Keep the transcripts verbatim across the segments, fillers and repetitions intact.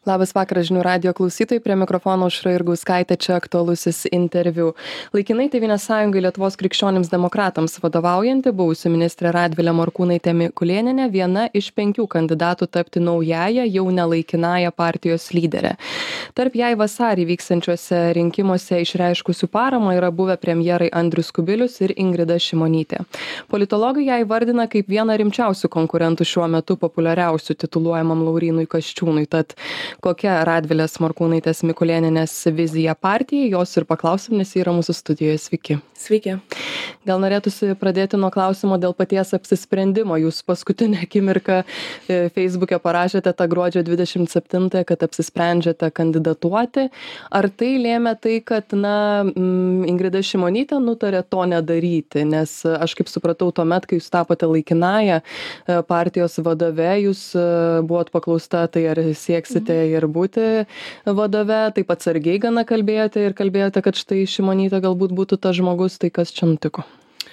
Labas vakaras žinių radijo klausytojai, prie mikrofono Aušra Jurgauskaitė, čia aktualusis interviu. Laikinai Tėvynės sąjungai Lietuvos krikščionims demokratams vadovaujanti buvusi ministrė Radvilė Morkūnaitė Mikulėnienė viena iš penkių kandidatų tapti naująją, jau nelaikinąją partijos lyderę. Tarp jai vasarį vykstančiuose rinkimuose išreiškusių paramą yra buvę premjerai Andrius Kubilius ir Ingrida Šimonytė. Politologai ją įvardina kaip vieną rimčiausių konkurentų šiuo metu populiariausių tituluojamam Laurynui Kasčiūnui. Tad kokia Radvilės Morkūnaitės Mikulėnienės vizija partijai, jos ir paklausim, nes ji yra mūsų studijoje. Sveiki. Sveiki. Gal norėtųsi pradėti nuo klausimo dėl paties apsisprendimo. Jūs paskutinę akimirką Facebook'e parašėte tą gruodžio dvidešimt septintąją, kad apsisprendžiate kandidatuoti. Ar tai lėmė tai, kad, na, Ingrida Šimonytė nutarė to nedaryti? Nes aš kaip supratau, tuomet, kai jūs tapote laikinąją partijos vadove, jūs buvot paklausta, tai ar sieksite ir būti vadove, taip atsargiai gana kalbėjote ir kalbėjote, kad štai Šimonytė galbūt būtų tas žmogus, tai kas čia nutiko?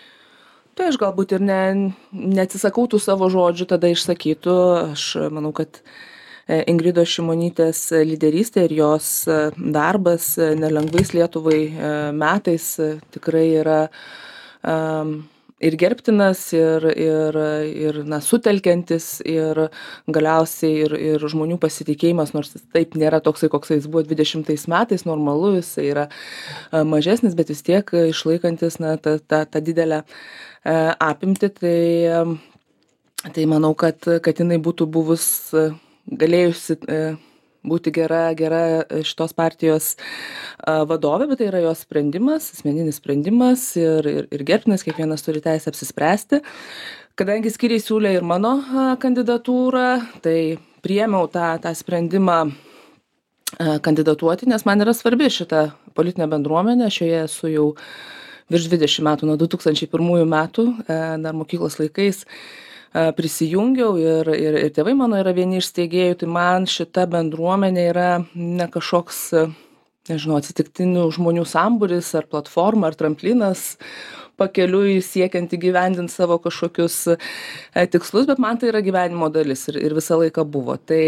Tai aš galbūt ir ne, neatsisakau tų savo žodžių tada išsakytų. Aš manau, kad Ingridos Šimonytės lyderystė ir jos darbas nelengvais Lietuvai metais tikrai yra um, ir gerbtinas, ir, ir, ir na, sutelkiantis, ir galiausiai ir, ir žmonių pasitikėjimas, nors taip nėra toksai, koks jis buvo dvidešimtais metais, normalu, jis yra mažesnis, bet vis tiek išlaikantis na, tą, tą, tą didelę apimtį. Tai, tai manau, kad, kad jinai būtų buvus galėjusi būti gera, gera šitos partijos vadovė, bet tai yra jos sprendimas, asmeninis sprendimas ir, ir, ir gerbtinas, kiekvienas turi teisę apsispręsti. Kadangi skyriai siūlė ir mano kandidatūrą, tai priėmiau tą, tą sprendimą kandidatuoti, nes man yra svarbi šita politinė bendruomenė. Šioje esu jau virš dvidešimt metų, nuo du tūkstančiai pirmųjų metų, dar mokyklos laikais prisijungiau ir, ir, ir tėvai mano yra vieni iš steigėjų, tai man šita bendruomenė yra ne kažkoks, nežinau, atsitiktinių žmonių sambūris ar platforma ar tramplinas pakeliui siekiant įgyvendinti savo kažkokius tikslus, bet man tai yra gyvenimo dalis ir, ir visą laiką buvo. Tai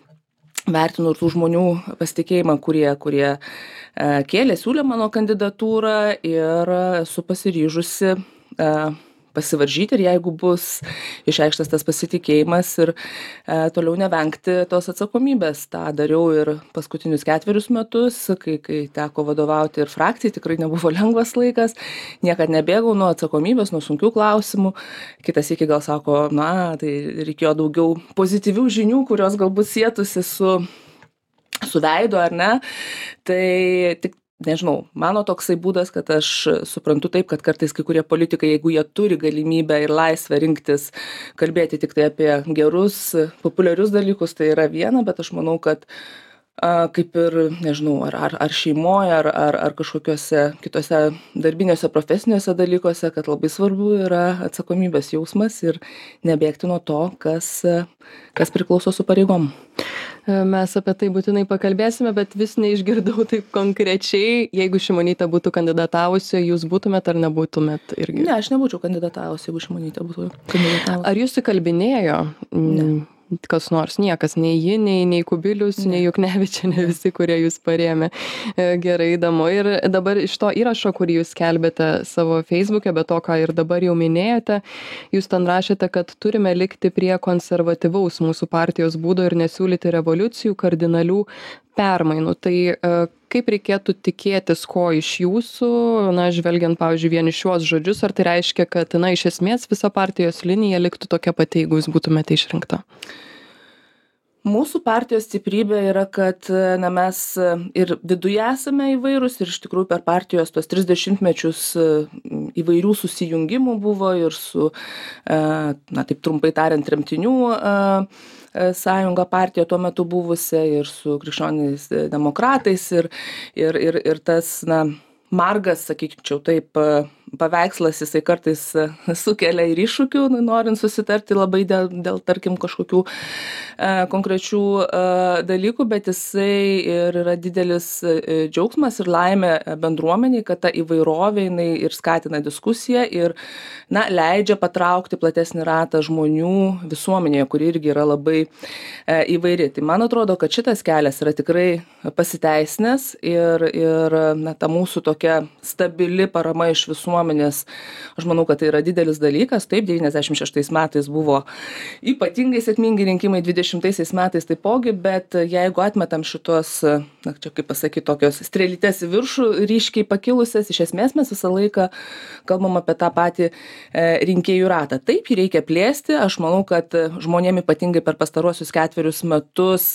vertinu ir tų žmonių pasitikėjimą, kurie, kurie kėlė, siūlė mano kandidatūrą ir esu pasiryžusi pasivaržyti ir jeigu bus išreikštas tas pasitikėjimas ir e, toliau nevengti tos atsakomybės. Ta dariau ir paskutinius ketverius metus, kai, kai teko vadovauti ir frakcijai, tikrai nebuvo lengvas laikas, niekad nebėgau nuo atsakomybės, nuo sunkių klausimų. Kitas iki gal sako, na, tai reikėjo daugiau pozityvių žinių, kurios galbūt sėtusi su, su veidu ar ne. Tai tik nežinau, mano toksai būdas, kad aš suprantu taip, kad kartais kai kurie politikai, jeigu jie turi galimybę ir laisvę rinktis, kalbėti tik tai apie gerus, populiarius dalykus, tai yra viena, bet aš manau, kad a, kaip ir, nežinau, ar, ar, ar šeimoje, ar, ar, ar kažkokiuose kitose darbiniuose, profesiniuose dalykuose, kad labai svarbu yra atsakomybės jausmas ir nebėgti nuo to, kas, kas priklauso su pareigom. Mes apie tai būtinai pakalbėsime, bet vis neišgirdau taip konkrečiai. Jeigu Šimonytė būtų kandidatavusi, jūs būtumėt ar nebūtumėt irgi? Ne, aš nebūčiau kandidatavusi, jeigu Šimonytė būtų kandidatavusi. Ar jūs įkalbinėjo? Ne. Kas nors, niekas, nei ji, nei, nei Kubilius, ne. nei Juknevičienė, visi, kurie jūs parėmė. Gerai, įdomu. Ir dabar iš to įrašo, kurį jūs skelbėte savo Facebook'e, bet to, ką ir dabar jau minėjote, jūs ten rašėte, kad turime likti prie konservatyvaus mūsų partijos būdo ir nesiūlyti revoliucijų, kardinalių permainų. Tai kaip reikėtų tikėtis, ko iš jūsų, na, žvelgiant, pavyzdžiui, vien iš šiuos žodžius, ar tai reiškia, kad, na, iš esmės visa partijos linija liktų tokia pati, jeigu jūs būtumėte išrinkta? Mūsų partijos stiprybė yra, kad na, mes ir viduje esame įvairūs ir iš tikrųjų per partijos tos trisdešimtmečius įvairių susijungimų buvo ir su, na taip trumpai tariant, tremtinių sąjunga partija tuo metu buvusia ir su krikščioniais demokratais ir, ir, ir, ir tas, na, margas, sakyčiau taip, paveikslas jisai kartais sukelia ir iššūkių, nu, norint susitarti labai dėl, dėl tarkim, kažkokių e, konkrečių e, dalykų, bet jisai ir yra didelis e, džiaugsmas ir laimė bendruomeniai, kad ta įvairovė jinai ir skatina diskusiją ir na, leidžia patraukti platesnį ratą žmonių visuomenėje, kuri irgi yra labai e, įvairi. Tai man atrodo, kad šitas kelias yra tikrai pasiteisinęs ir, ir na, ta mūsų tokia stabili parama iš visuomenės, aš manau, kad tai yra didelis dalykas. Taip, devyniasdešimt šeštais metais buvo ypatingai sėkmingi rinkimai, dvidešimtaisiais metais taipogi, bet jeigu atmetam šitos, na, čia kaip pasakyti, tokios strėlytės į viršų ryškiai pakilusias, iš esmės mes visą laiką kalbam apie tą patį e, rinkėjų ratą. Taip, jį reikia plėsti, aš manau, kad žmonėm ypatingai per pastaruosius ketverius metus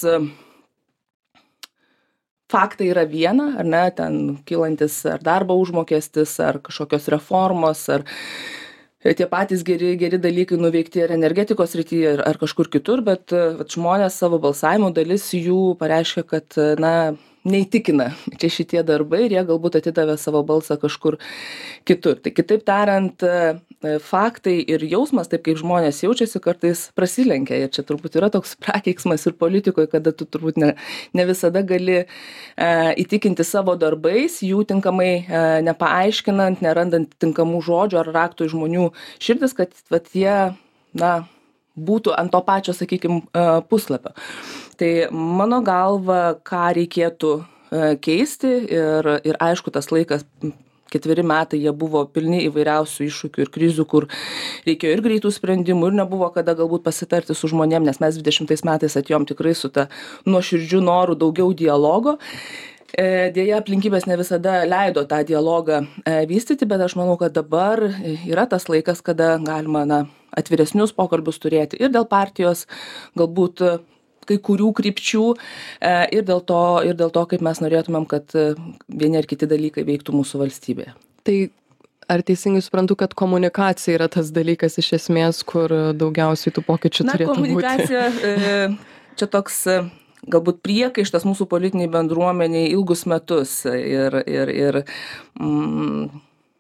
faktai yra viena, ar ne, ten kylantis ar darbo užmokestis, ar kažkokios reformos, ar tie patys geri, geri dalykai nuveikti ar energetikos srityje, ar, ar kažkur kitur, bet vat, žmonės savo balsavimo dalis jų pareiškia, kad na, neįtikina čia šitie darbai ir jie galbūt atidavė savo balsą kažkur kitur. Tai kitaip tariant, faktai ir jausmas, taip kaip žmonės jaučiasi, kartais prasilenkia. Ir čia turbūt yra toks prakeiksmas ir politikoje, kada tu turbūt ne, ne visada gali e, įtikinti savo darbais, jų tinkamai e, nepaaiškinant, nerandant tinkamų žodžių ar raktų į žmonių širdis, kad vat, jie na, būtų ant to pačio, sakykime, puslapio. Tai mano galva, ką reikėtų e, keisti ir, ir aišku, tas laikas ketveri metai jie buvo pilni įvairiausių iššūkių ir krizių, kur reikėjo ir greitų sprendimų, ir nebuvo kada galbūt pasitarti su žmonėm, nes mes dvidešimtais metais atėjom tikrai su ta nuoširdžiu noru daugiau dialogo. E, dėja, aplinkybės ne visada leido tą dialogą e, vystyti, bet aš manau, kad dabar yra tas laikas, kada galima na, atviresnius pokalbius turėti ir dėl partijos, galbūt kai kurių krypčių e, ir, dėl to, ir dėl to, kaip mes norėtumėm, kad vieni ar kiti dalykai veiktų mūsų valstybėje. Tai ar teisingai suprantu, kad komunikacija yra tas dalykas iš esmės, kur daugiausiai tų pokyčių na, turėtų komunikacija, būti? E, čia toks galbūt priekaištas mūsų politiniai bendruomeniai ilgus metus ir, ir, ir mm,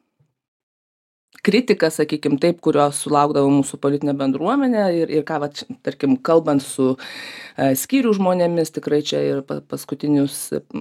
kritika, sakykim, taip, kurios sulaukdavo mūsų politinė bendruomenė ir, ir ką, va, tarkim, kalbant su e, skyrių žmonėmis, tikrai čia ir pa, paskutinius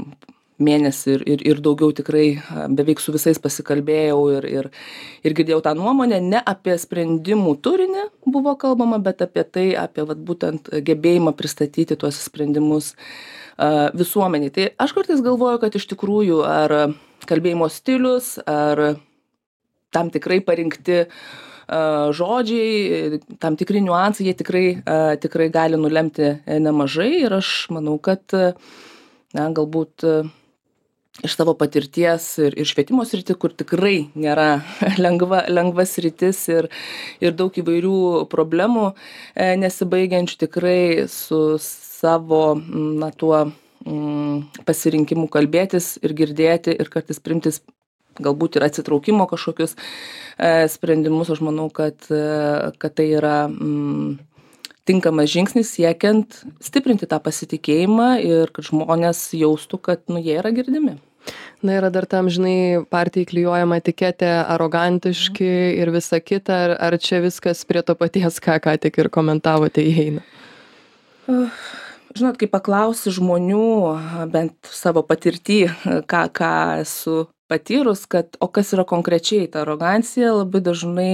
mėnesį ir, ir, ir daugiau tikrai beveik su visais pasikalbėjau ir, ir, ir girdėjau tą nuomonę, ne apie sprendimų turinį buvo kalbama, bet apie tai, apie vat, būtent gebėjimą pristatyti tuos sprendimus uh, visuomeniai. Tai aš kartais galvoju, kad iš tikrųjų ar kalbėjimo stilius, ar tam tikrai parinkti uh, žodžiai, tam tikri niuansai, jie tikrai, uh, tikrai gali nulemti nemažai ir aš manau, kad na, galbūt uh, iš savo patirties ir, ir švietimo sritį, kur tikrai nėra lengva, lengva sritis ir, ir daug įvairių problemų e, nesibaigiančių, tikrai su savo na, tuo mm, pasirinkimu kalbėtis ir girdėti ir kartais primtis galbūt ir atsitraukimo kažkokius e, sprendimus, aš manau, kad, e, kad tai yra mm, tinkamas žingsnis siekiant stiprinti tą pasitikėjimą ir kad žmonės jaustų, kad nu, jie yra girdimi. Na yra dar tam, žinai, partijai klijuojama etiketė arogantiški mm. ir visa kita, ar, ar čia viskas prie to paties, ką ką tik ir komentavote, įeina? Uh, žinot, kai paklausi žmonių, bent savo patirtį, ką, ką esu patyrus, kad o kas yra konkrečiai ta arogancija, labai dažnai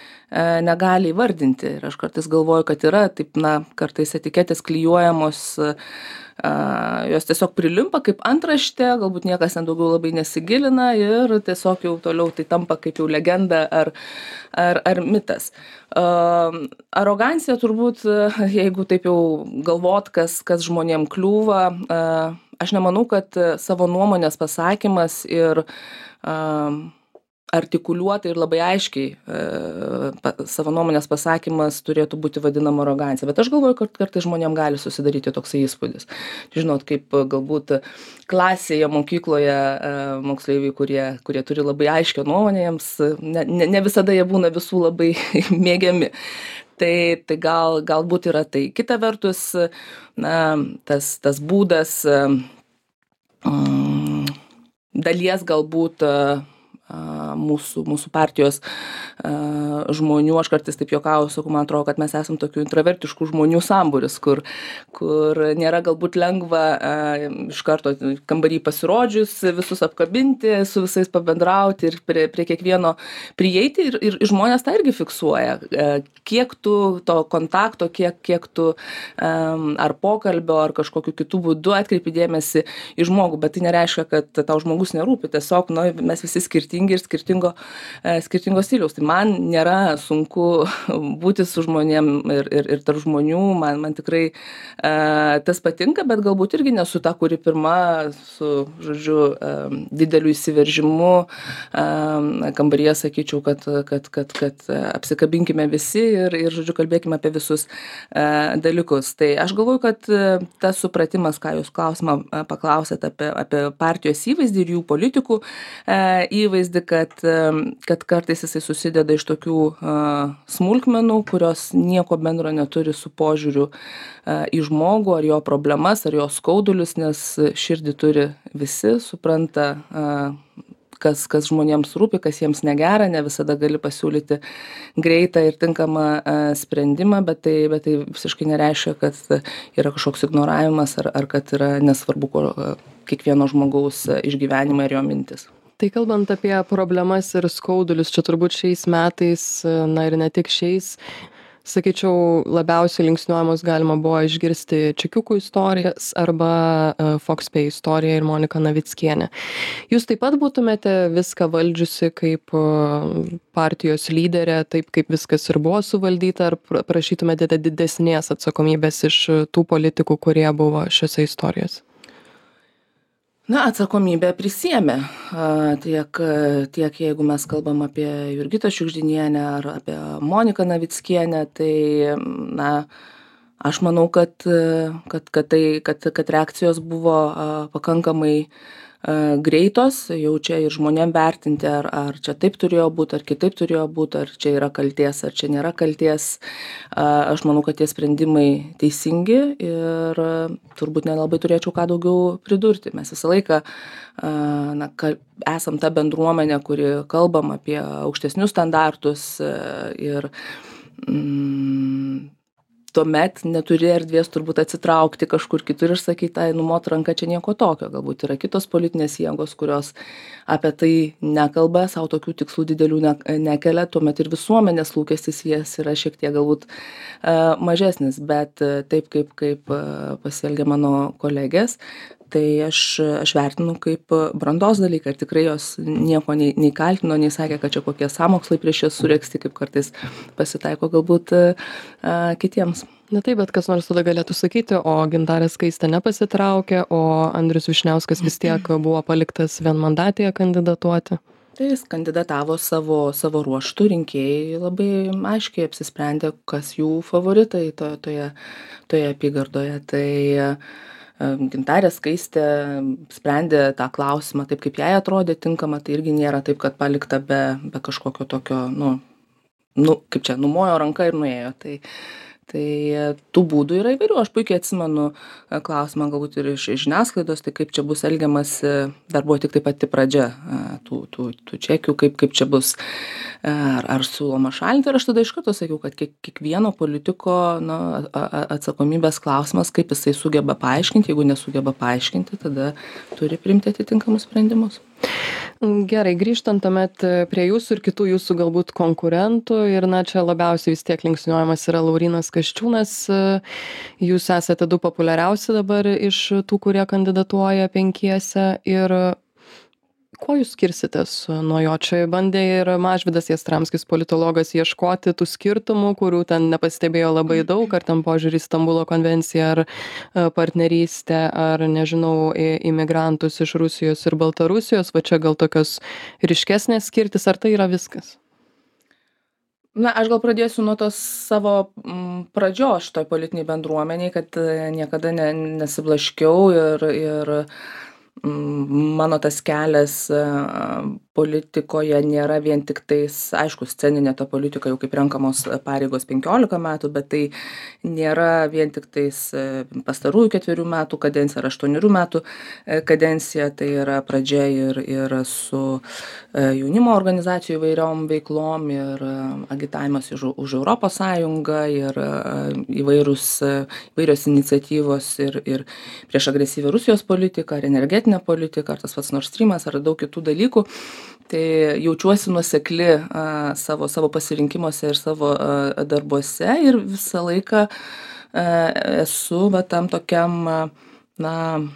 negali įvardinti. Ir aš kartais galvoju, kad yra, taip, na, kartais etiketės klijuojamos, a, jos tiesiog prilimpa kaip antraštė, galbūt niekas ten daugiau labai nesigilina ir tiesiog jau toliau tai tampa kaip jau legenda ar, ar, ar mitas. A, arogancija turbūt, jeigu taip jau galvot, kas, kas žmonėm kliūva, a, aš nemanau, kad savo nuomonės pasakymas ir a, artikuliuotai ir labai aiškiai e, pa, savo nuomonės pasakymas turėtų būti vadinama arogancija. Bet aš galvoju, kad kartais žmonėm gali susidaryti toksai įspūdis. Žinot, kaip galbūt klasėje, mokykloje e, moksleiviai, kurie, kurie turi labai aiškią nuomonę, jiems ne, ne, ne visada jie būna visų labai mėgiami. Tai, tai gal, galbūt yra tai. Kita vertus, na, tas, tas būdas um, dalies galbūt uh, mūsų, mūsų partijos žmonių. Aš kartais taip juokauju, sakau, man atrodo, kad mes esam tokių intravertiškų žmonių sambūris, kur, kur nėra galbūt lengva iš karto kambarį pasirodžius, visus apkabinti, su visais pabendrauti ir prie, prie kiekvieno prieiti ir, ir žmonės tą irgi fiksuoja. Kiek tu to kontakto, kiek, kiek tu ar pokalbio, ar kažkokiu kitų būdų atkreipi dėmesį į žmogų, bet tai nereiškia, kad tau žmogus nerūpi. Tiesiog, nu, mes visi skirtingi ir skirtingo, skirtingo stiliaus. Tai man nėra sunku būti su žmonėm ir, ir, ir tarp žmonių. Man, man tikrai uh, tas patinka, bet galbūt irgi nesu ta, kuri pirma su, žodžiu, uh, dideliu įsiveržimu uh, kambaryje sakyčiau, kad, kad, kad, kad apsikabinkime visi ir, ir, žodžiu, kalbėkime apie visus uh, dalykus. Tai aš galvoju, kad uh, tas supratimas, ką jūs klausimą uh, paklausėt apie, apie partijos įvaizdį ir jų politikų įvaizdį, kad, kad kartais jisai susideda iš tokių smulkmenų, kurios nieko bendro neturi su požiūriu į žmogų, ar jo problemas, ar jo skaudulius, nes širdį turi visi, supranta, kas, kas žmonėms rūpi, kas jiems negera, ne visada gali pasiūlyti greitą ir tinkamą sprendimą, bet tai, bet tai visiškai nereiškia, kad yra kažkoks ignoravimas ar, ar kad yra nesvarbu ko, kiekvieno žmogaus išgyvenimą ir jo mintis. Tai kalbant apie problemas ir skaudulius, čia turbūt šiais metais, na ir ne tik šiais, sakyčiau, labiausiai linksniuojamos galima buvo išgirsti Čekiukų istorijas arba Foxpay istoriją ir Monika Navickienė. Jūs taip pat būtumėte viską valdžiusi kaip partijos lyderė, taip kaip viskas ir buvo suvaldyta, ar prašytumėte didesnės atsakomybės iš tų politikų, kurie buvo šiose istorijose? Na, atsakomybę prisiėmė tiek, tiek jeigu mes kalbam apie Jurgitą Šiugždinienę ar apie Moniką Navickienę, tai, na, aš manau, kad, kad, kad, tai, kad, kad reakcijos buvo pakankamai greitos, jau čia ir žmonėm vertinti, ar, ar čia taip turėjo būti, ar kitaip turėjo būti, ar čia yra kalties, ar čia nėra kalties. Aš manau, kad tie sprendimai teisingi ir turbūt nelabai turėčiau ką daugiau pridurti. Mes visą laiką na, esam ta bendruomenė, kuri kalbam apie aukštesnius standartus ir mm, tuomet neturi erdvės turbūt atsitraukti kažkur kitur ir sakyti, ai, numot ranką, čia nieko tokio. Galbūt yra kitos politinės jėgos, kurios apie tai nekalba, savo tokių tikslų didelių ne, nekelia, tuomet ir visuomenės lūkestis jas yra šiek tiek galbūt uh, mažesnis, bet uh, taip kaip, kaip uh, pasielgia mano kolegės, tai aš, aš vertinu kaip brandos dalyką ir tikrai jos nieko nei, nei kaltino, nei sakė, kad čia kokie sąmokslai prieš jas suregzti, kaip kartais pasitaiko galbūt uh, kitiems. Na taip, bet kas nors tada galėtų sakyti, o Gintarė Skaistė nepasitraukė, o Andrius Vyšniauskas vis tiek buvo paliktas vienmandatėje kandidatuoti. Tai jis kandidatavo savo, savo ruoštų, rinkėjai labai aiškiai apsisprendė, kas jų favoritai to, toje, toje apygardoje. Tai Gintarė Skaistė sprendė tą klausimą taip, kaip jai atrodė tinkama, tai irgi nėra taip, kad palikta be, be kažkokio tokio, nu, nu, kaip čia, numojo ranką ir nuėjo. Tai, tai tų būdų yra įvairių. Aš puikiai atsimenu klausimą galbūt ir iš žiniasklaidos, tai kaip čia bus elgiamasi, dar buvo tik tai pati pradžia tų, tų, tų čekių, kaip, kaip čia bus, ar, ar siūloma šalinti. Ir aš tada iš karto sakiau, kad kiek, kiekvieno politiko na, atsakomybės klausimas, kaip jisai sugeba paaiškinti, jeigu nesugeba paaiškinti, tada turi priimti atitinkamus sprendimus. Gerai, grįžtant tuomet prie jūsų ir kitų jūsų galbūt konkurentų ir na čia labiausiai vis tiek linksniuojamas yra Laurynas Kasčiūnas. Jūs esate du populiariausi dabar iš tų, kurie kandidatuoja penkiese ir kuo jūs skirsitės nuo jo? Čia bandė ir Mažvydas Jastramskis, politologas, ieškoti tų skirtumų, kurių ten nepastebėjo labai daug, ar ten požiūrį į Stambulo konvenciją, ar partnerystę, ar, nežinau, imigrantus iš Rusijos ir Baltarusijos, va čia gal tokios ryškesnės skirtis, ar tai yra viskas? Na, aš gal pradėsiu nuo tos savo pradžios šitoj politiniai bendruomeniai, kad niekada ne, nesiblaškiau ir, ir mano tas kelias politikoje nėra vien tiktais, aišku, sceninė ta politika, jau kaip renkamos pareigos penkiolika metų, bet tai nėra vien tiktais pastarųjų ketverių metų kadencija ar aštuonerių metų kadencija, tai yra pradžia ir, ir su jaunimo organizacijų įvairiom veiklom ir agitavimas už, už Europos Sąjungą ir įvairūs, įvairios iniciatyvos ir, ir prieš agresyvią Rusijos politiką, ar energetinę politiką, ar tas pats Nord Streamas, ar daug kitų dalykų. Tai jaučiuosi nuosekli a, savo, savo pasirinkimuose ir savo a, darbuose ir visą laiką a, esu va, tam tokiam, a, na,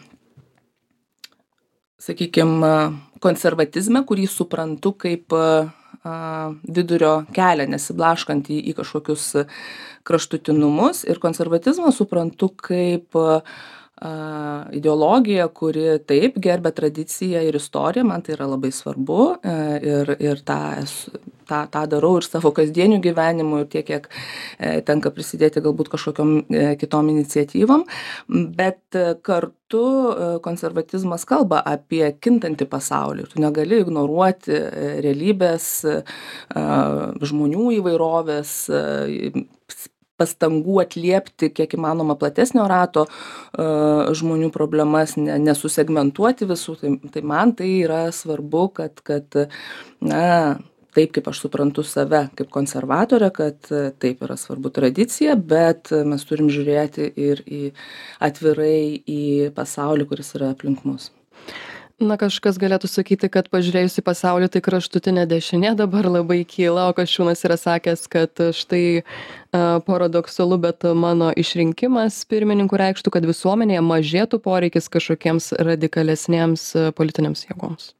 sakykime, konservatizme, kurį suprantu kaip a, vidurio kelią, nesiblaškant į, į kažkokius kraštutinumus. Ir konservatizmą suprantu kaip a, ideologija, kuri taip gerbia tradiciją ir istoriją, man tai yra labai svarbu ir, ir tą, tą, tą darau ir savo kasdieniu gyvenimu ir tiek, kiek tenka prisidėti galbūt kažkokiom kitom iniciatyvom, bet kartu konservatizmas kalba apie kintantį pasaulį ir tu negali ignoruoti realybės, žmonių įvairovės, pastangų atliepti kiek įmanoma platesnio rato uh, žmonių problemas, ne, nesusegmentuoti visų, tai, tai man tai yra svarbu, kad, kad na, taip kaip aš suprantu save kaip konservatorė, kad taip yra svarbu tradicija, bet mes turim žiūrėti ir į atvirai į pasaulį, kuris yra aplink mus. Na, kažkas galėtų sakyti, kad pažiūrėjus į pasaulį, tai kraštutinė dešinė dabar labai kyla, o Kasčiūnas yra sakęs, kad štai uh, paradoksalu, bet mano išrinkimas pirmininkų reikštų, kad visuomenėje mažėtų poreikis kažkokiems radikalesniems politinėms jėgoms.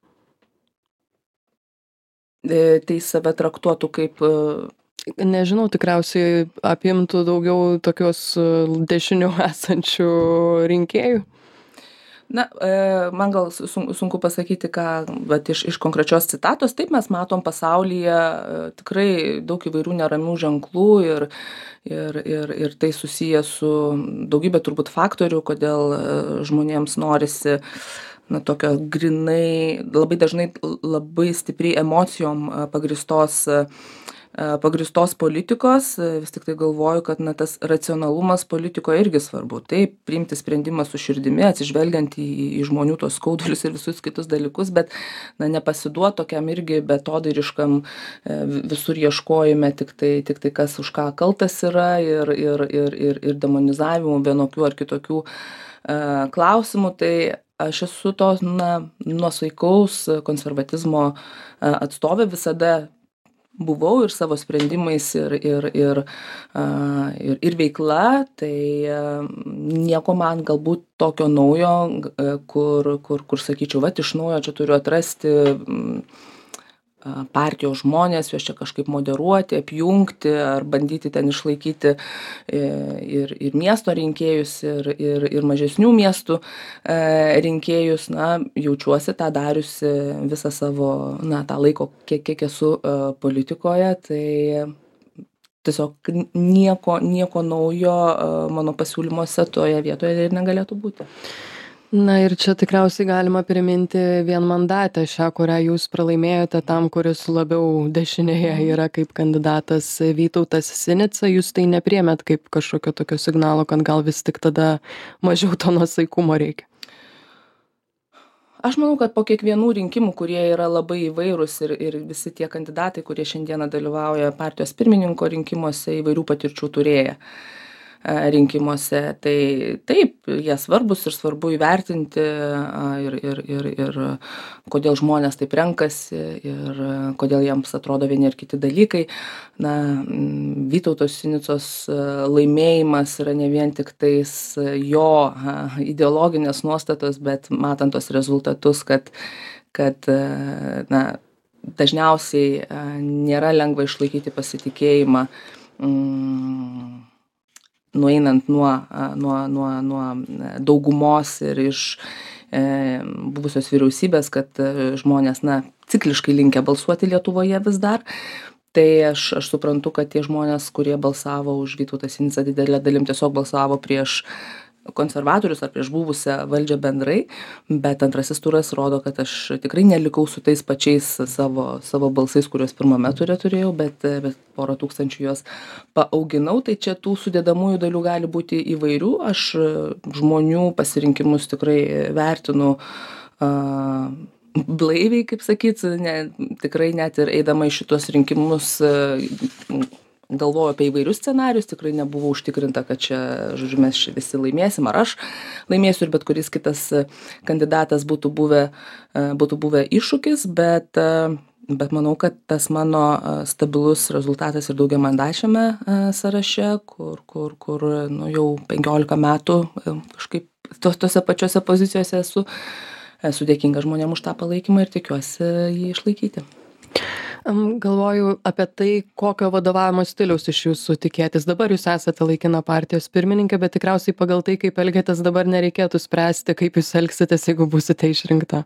E, tai save traktuotų kaip... Nežinau, tikriausiai apimtų daugiau tokios dešinių esančių rinkėjų. Na, man gal sunku pasakyti, ką, bet iš, iš konkrečios citatos, taip mes matom pasaulyje tikrai daug įvairių neramių ženklų ir, ir, ir, ir tai susiję su daugybė turbūt faktorių, kodėl žmonėms norisi, na, tokio grinai, labai dažnai labai stipriai emocijom pagristos pagristos politikos, vis tik tai galvoju, kad na, tas racionalumas politikoje irgi svarbu. Taip, priimti sprendimą su širdimi, atsižvelgiant į, į žmonių tos skaudulius ir visus kitus dalykus, bet na, nepasiduoti tokiam irgi betodariškam visur ieškojime, tik tai, tik tai kas už ką kaltas yra ir, ir, ir, ir, ir demonizavimų vienokių ar kitokių uh, klausimų. Tai aš esu to na, nuosaikaus konservatizmo uh, atstovė, visada buvau ir savo sprendimais ir, ir, ir, uh, ir, ir veikla, tai uh, nieko man galbūt tokio naujo, uh, kur, kur, kur sakyčiau, vat iš naujo čia turiu atrasti um, partijos žmonės, juos čia kažkaip moderuoti, apjungti ar bandyti ten išlaikyti ir, ir miesto rinkėjus, ir, ir, ir mažesnių miestų rinkėjus. Na, jaučiuosi tą dariusi visą savo, na, tą laiko, kiek, kiek esu politikoje, tai tiesiog nieko, nieko naujo mano pasiūlymuose toje vietoje ir negalėtų būti. Na ir čia tikriausiai galima priminti vienmandatę šią, kurią jūs pralaimėjote tam, kuris labiau dešinėje yra kaip kandidatas Vytautas Sinica. Jūs tai nepriėmėt kaip kažkokio tokio signalo, kad gal vis tik tada mažiau to nuosaikumo reikia? Aš manau, kad po kiekvienų rinkimų, kurie yra labai įvairūs ir, ir visi tie kandidatai, kurie šiandieną dalyvauja partijos pirmininko rinkimuose, įvairių patirčių turėję rinkimuose, tai taip, jie svarbus ir svarbu įvertinti ir, ir, ir, ir kodėl žmonės taip renkasi ir kodėl jiems atrodo vieni ir kiti dalykai. Na, Vytauto Sinicos laimėjimas yra ne vien tik tais jo ideologinės nuostatos, bet matant tos rezultatus, kad, kad na, dažniausiai nėra lengva išlaikyti pasitikėjimą mm, nueinant nuo, nuo, nuo, nuo daugumos ir iš e, buvusios vyriausybės, kad žmonės, na, cikliškai linkę balsuoti Lietuvoje vis dar. Tai aš, aš suprantu, kad tie žmonės, kurie balsavo už Vytautą Sinicą, didelė dalim tiesiog balsavo prieš konservatorius ar prieš buvusią valdžią bendrai, bet antrasis turas rodo, kad aš tikrai nelikau su tais pačiais savo, savo balsais, kuriuos pirmame ture turėjau, bet, bet porą tūkstančių juos paauginau, tai čia tų sudėdamųjų dalių gali būti įvairių. Aš žmonių pasirinkimus tikrai vertinu uh, blaiviai, kaip sakyt, ne, tikrai net ir eidama į šitos rinkimus uh, galvoju apie įvairius scenarius, tikrai nebuvo užtikrinta, kad čia, žodžiu, mes visi laimėsim, ar aš laimėsiu, ir bet kuris kitas kandidatas būtų buvę, būtų buvę iššūkis, bet, bet manau, kad tas mano stabilus rezultatas ir daugiamandačiame sąraše, kur, kur, kur nu, jau penkiolika metų kažkaip tos, tose pačiose pozicijose esu, esu dėkinga žmonėm už tą palaikymą ir tikiuosi jį išlaikyti. Galvoju apie tai, kokio vadovavimo stiliaus iš jūsų tikėtis. Dabar jūs esate laikina partijos pirmininkė, bet tikriausiai pagal tai, kaip elgiatės dabar, nereikėtų spręsti, kaip jūs elgsitės, jeigu busite išrinkta.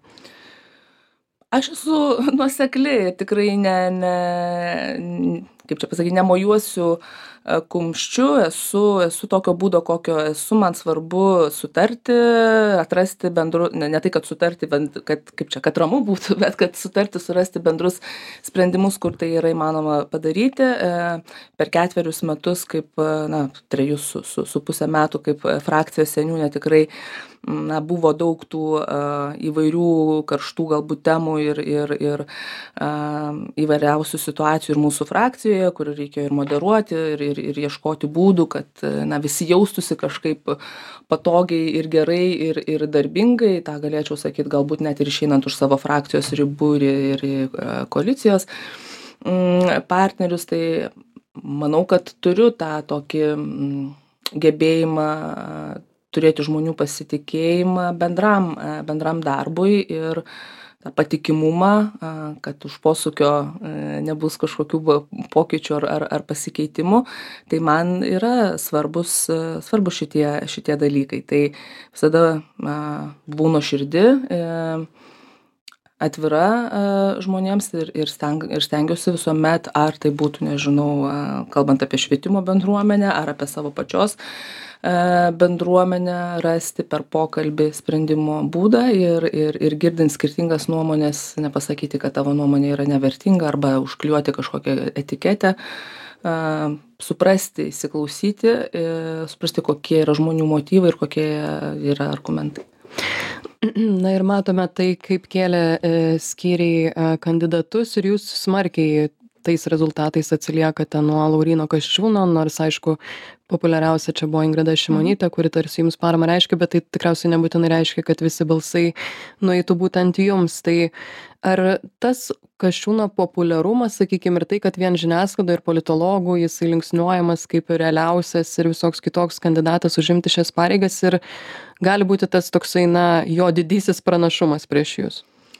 Aš esu nuosekli, tikrai ne, ne, kaip čia pasakyti, nemojuosiu kumščiu, esu, esu tokio būdo, kokio esu, man svarbu sutarti, atrasti bendru, ne, ne tai, kad sutarti, kad, kaip čia, kad ramu būtų, bet kad sutarti, surasti bendrus sprendimus, kur tai yra įmanoma padaryti. Per ketverius metus, kaip, na, trejus su, su, su pusę metų, kaip frakcijos seniūnė, tikrai na, buvo daug tų uh, įvairių karštų galbūt temų ir, ir, ir uh, įvairiausių situacijų ir mūsų frakcijoje, kur reikėjo ir moderuoti, ir, ir, ir ieškoti būdų, kad na, visi jaustųsi kažkaip patogiai ir gerai ir, ir darbingai. Ta galėčiau sakyti, galbūt net ir išeinant už savo frakcijos ribų ir, ir, ir uh, koalicijos um, partnerius. Tai manau, kad turiu tą tokį um, gebėjimą uh, turėti žmonių pasitikėjimą bendram, bendram darbui ir tą patikimumą, kad už posūkio nebus kažkokių pokyčių ar, ar, ar pasikeitimų. Tai man yra svarbus, svarbus šitie, šitie dalykai. Tai visada buvau nuoširdi, atvira žmonėms ir, ir, steng, ir stengiuosi visuomet, ar tai būtų, nežinau, kalbant apie švietimo bendruomenę, ar apie savo pačios bendruomenę, rasti per pokalbį sprendimo būdą ir, ir, ir girdint skirtingas nuomonės, nepasakyti, kad tavo nuomonė yra nevertinga arba užklijuoti kažkokią etiketę, suprasti, įsiklausyti, suprasti, kokie yra žmonių motyvai ir kokie yra argumentai. Na ir matome tai, kaip kėlė skyriai kandidatus ir jūs smarkiai tais rezultatais atsiliekate nuo Lauryno Kasčiūno, nors aišku, populiariausia čia buvo Ingrida Šimonytė, kuri tarsi jums paramą reiškia, bet tai tikriausiai nebūtinai reiškia, kad visi balsai nueitų būtent jums. Tai ar tas Kasčiūno populiarumas, sakykime, ir tai, kad vien žiniasklaida ir politologų jisai linksniuojamas kaip realiausias ir visoks kitoks kandidatas užimti šias pareigas, ir gali būti tas toksai, na, jo didysis pranašumas prieš jūs?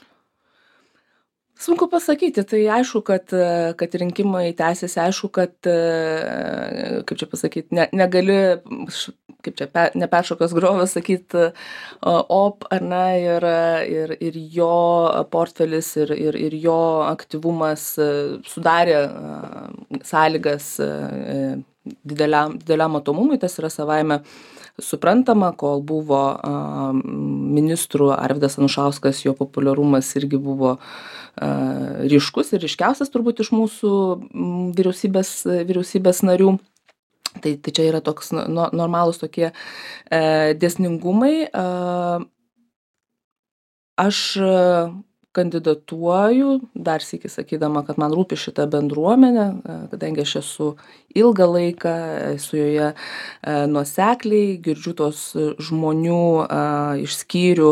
Sunku pasakyti, tai aišku, kad, kad rinkimai tęsiasi, aišku, kad, kaip čia pasakyti, ne, negali, kaip čia, pe, neperšokęs grovas sakyti, op, ar ne, ir, ir, ir jo portfelis ir, ir, ir jo aktyvumas sudarė sąlygas dideliam, dideliam matomumui, tas yra savaime suprantama, kol buvo uh, ministrų Arvydas Anušauskas, jo populiarumas irgi buvo uh, ryškus ir ryškiausias turbūt iš mūsų vyriausybės, vyriausybės narių. Tai, tai čia yra toks no, normalūs tokie uh, dėsningumai. Uh, aš uh, kandidatuoju, dar sykį sakydama, kad man rūpi šita bendruomenė, kadangi aš esu ilgą laiką, esu joje nuosekliai, girdžiu tos žmonių iš skyrių,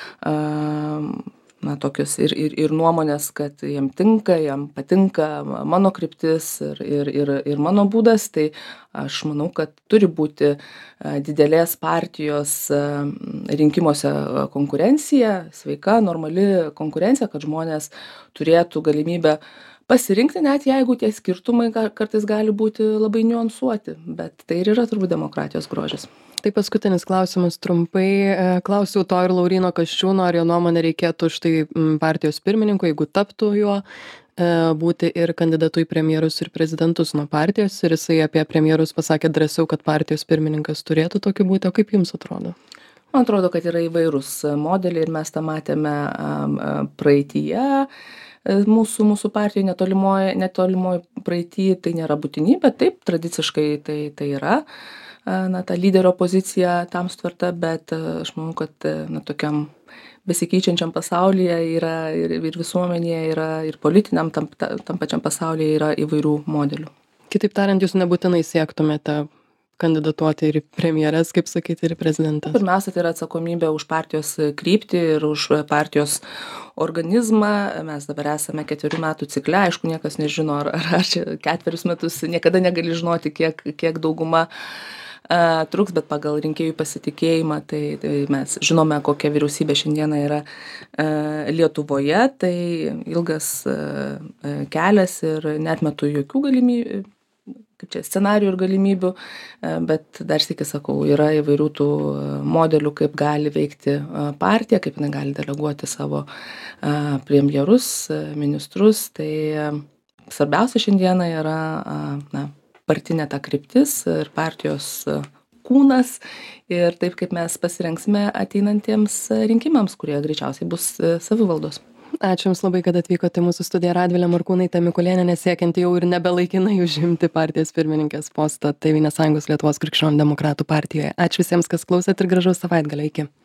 na, tokius ir, ir, ir nuomonės, kad jam tinka, jam patinka mano kryptis ir, ir, ir, ir mano būdas, tai aš manau, kad turi būti didelės partijos rinkimuose konkurencija, sveika, normali konkurencija, kad žmonės turėtų galimybę pasirinkti, net jeigu tie skirtumai kartais gali būti labai niuansuoti, bet tai ir yra turbūt demokratijos grožis. Tai paskutinis klausimas trumpai. Klausiau to ir Lauryno Kasčiūno, ar jo nuomonė reikėtų štai partijos pirmininko, jeigu taptų juo, būti ir kandidatu į premjerus ir prezidentus nuo partijos ir jisai apie premjerus pasakė drąsiau, kad partijos pirmininkas turėtų tokiu būti. O kaip jums atrodo? Man atrodo, kad yra įvairūs modeliai ir mes tą matėme praeityje. Mūsų, mūsų partijoje netolimoje, netolimoje praeityje tai nėra būtinybė, taip, tradiciškai tai, tai yra. Na, ta lyderio pozicija tam stvarta, bet aš manau, kad na, tokiam besikeičiančiam pasaulyje yra ir, ir visuomenėje yra ir politiniam tam, tam pačiam pasaulyje yra įvairių modelių. Kitaip tariant, jūs nebūtinai siektumėte kandidatuoti ir į premjeras, kaip sakyti, ir į prezidentą? Pirmiausia, tai yra atsakomybė už partijos kryptį ir už partijos organizmą. Mes dabar esame ketverių metų cikle, aišku, niekas nežino, ar, ar čia ketverius metus niekada negali žinoti, kiek, kiek dauguma uh, truks, bet pagal rinkėjų pasitikėjimą, tai, tai mes žinome, kokia vyriausybė šiandieną yra uh, Lietuvoje, tai ilgas uh, kelias ir neatmetu jokių galimybių, kaip čia scenarijų ir galimybių, bet dar sykį sakau, yra įvairių tų modelių, kaip gali veikti partija, kaip jinai gali deleguoti savo premjerus, ministrus. Tai svarbiausia šiandieną yra na, partinė ta kryptis ir partijos kūnas ir taip, kaip mes pasirenksime ateinantiems rinkimams, kurie greičiausiai bus savivaldos. Ačiū Jums labai, kad atvykote į mūsų studiją. Radvilė Morkūnaitė Mikulėnienė, siekianti jau ir nebelaikinai užimti partijos pirmininkės postą Tėvynės sąjungos Lietuvos krikščionių demokratų partijoje. Ačiū visiems, kas klausėt ir gražaus savaitgalio. Iki.